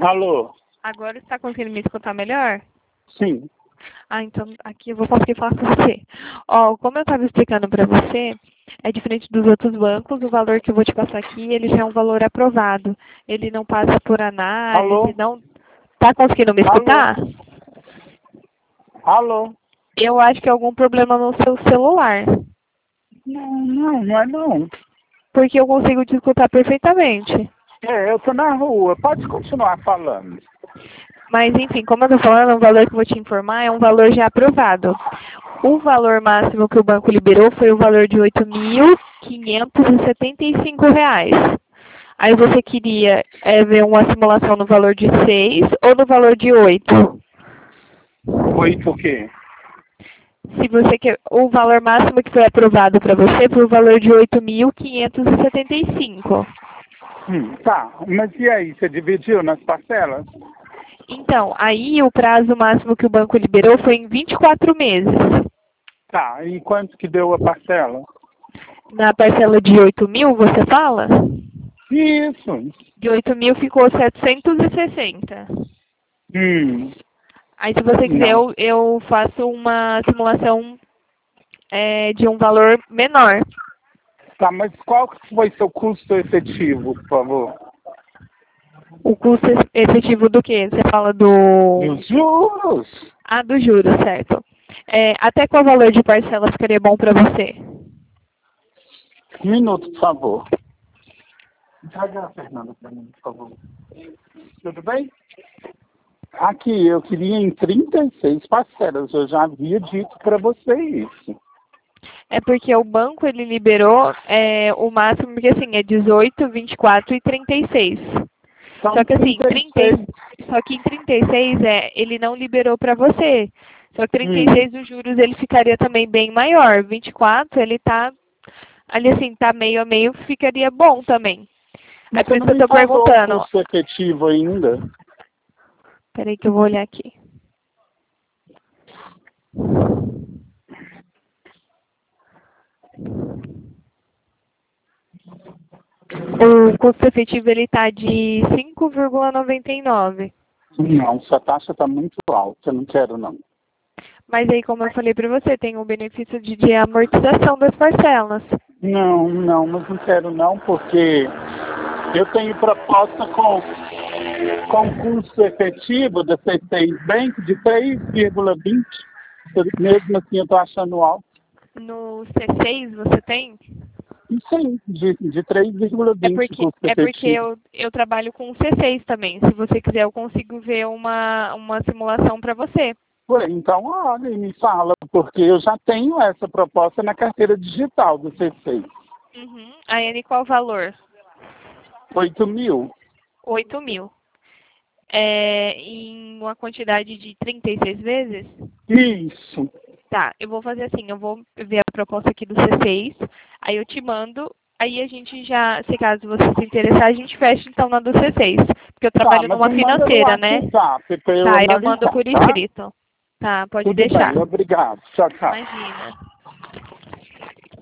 Alô? Agora está conseguindo me escutar melhor? Sim. Ah, então aqui eu vou conseguir falar com você. Ó, como eu estava explicando para você, é diferente dos outros bancos, o valor que eu vou te passar aqui, ele já é um valor aprovado. Ele não passa por análise, Alô? não... Tá conseguindo me Alô? escutar? Alô? Eu acho que é algum problema no seu celular, Não é não. porque eu consigo te escutar perfeitamente. Eu tô na rua. Pode continuar falando. Mas, enfim, como eu estou falando, o valor que eu vou te informar é um valor já aprovado. O valor máximo que o banco liberou foi o valor de R$ 8.575. Aí você queria ver uma simulação no valor de 6 ou no valor de 8? Oi, por quê? Se você quer, o valor máximo que foi aprovado para você foi o valor de 8.575. Tá, mas e aí? Você dividiu nas parcelas? Então, aí o prazo máximo que o banco liberou foi em 24 meses. Tá, e quanto que deu a parcela? Na parcela de 8.000, você fala? Isso. De 8.000 ficou 760. Hum, Aí, se você quiser, não. eu faço uma simulação de um valor menor. Tá, mas qual que foi seu custo efetivo, por favor? O custo efetivo do quê? Você fala do... Dos juros? Ah, do juros, certo. Até qual valor de parcela ficaria bom para você? Um minuto, por favor. Traga a Fernanda para mim, por favor. Tudo bem? Aqui, eu queria em 36 parcelas. Eu já havia dito para você isso. É porque o banco ele liberou o máximo, porque assim, é 18, 24 e 36. São Só que assim, 36. só que em 36 ele não liberou para você. Só que Hum. 36 os juros ele ficaria também bem maior. 24 ele tá ali assim, tá meio a meio, ficaria bom também. Aí Mas por você isso não que eu me tô falou o perguntando. custo efetivo ainda. Peraí que eu vou olhar aqui. O custo efetivo ele tá de 5,99. Não, sua taxa está muito alta. Eu não quero, não. Mas aí, como eu falei para você, tem o benefício de amortização das parcelas. Não, mas não quero, não, porque eu tenho proposta com custo efetivo da C6 Bank de 3,20. Mesmo assim, eu estou achando alto. No C6 você tem? Sim, de 3,20 custo É porque efetivo. eu trabalho com C6 também. Se você quiser, eu consigo ver uma simulação para você. Ué, então, olha e me fala, porque eu já tenho essa proposta na carteira digital do C6. Uhum. A N qual valor? 8.000. 8.000. Em uma quantidade de 36 vezes? Isso. Tá, eu vou fazer assim, eu vou ver a proposta aqui do C6, aí eu te mando, aí a gente já, se caso você se interessar, a gente fecha então na do C6, porque eu Tá, trabalho mas numa me manda no financeira, né? WhatsApp para eu Tá, eu mando analisar, por tá? escrito. Tá, pode Tudo deixar. bem, obrigado. Tchau, tchau. Imagina.